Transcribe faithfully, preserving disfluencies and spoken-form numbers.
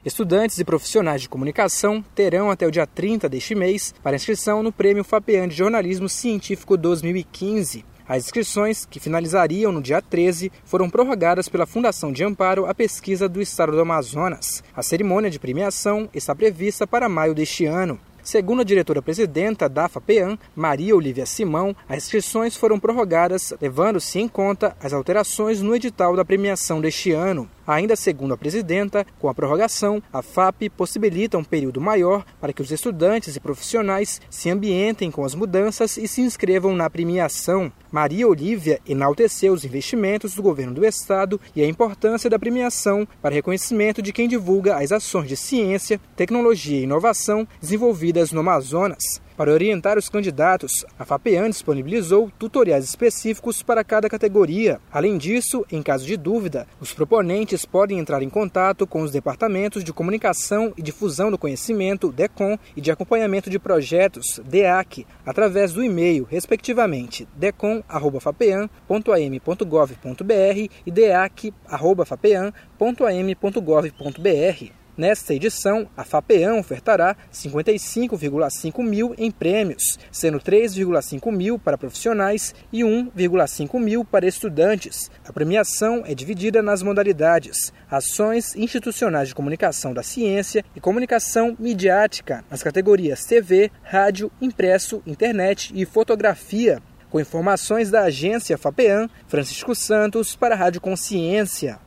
Estudantes e profissionais de comunicação terão até o dia trinta deste mês para inscrição no Prêmio FAPEAN de Jornalismo Científico dois mil e quinze. As inscrições, que finalizariam no dia treze, foram prorrogadas pela Fundação de Amparo à Pesquisa do Estado do Amazonas. A cerimônia de premiação está prevista para maio deste ano. Segundo a diretora-presidenta da FAPEAN, Maria Olívia Simão, as inscrições foram prorrogadas, levando-se em conta as alterações no edital da premiação deste ano. Ainda segundo a presidenta, com a prorrogação, a FAP possibilita um período maior para que os estudantes e profissionais se ambientem com as mudanças e se inscrevam na premiação. Maria Olívia enalteceu os investimentos do governo do estado e a importância da premiação para reconhecimento de quem divulga as ações de ciência, tecnologia e inovação desenvolvidas no Amazonas. Para orientar os candidatos, a FAPEAN disponibilizou tutoriais específicos para cada categoria. Além disso, em caso de dúvida, os proponentes podem entrar em contato com os departamentos de Comunicação e Difusão do Conhecimento, DECOM, e de Acompanhamento de Projetos, DEAC, através do e-mail, respectivamente, decom arroba fapean ponto a m ponto gov ponto b r e deac arroba fapean ponto a m ponto gov ponto b r. Nesta edição, a FAPEAN ofertará cinquenta e cinco vírgula cinco mil em prêmios, sendo três vírgula cinco mil para profissionais e um vírgula cinco mil para estudantes. A premiação é dividida nas modalidades Ações Institucionais de Comunicação da Ciência e Comunicação Midiática, nas categorias T V, Rádio, Impresso, Internet e Fotografia. Com informações da agência FAPEAN, Francisco Santos para a Rádio Consciência.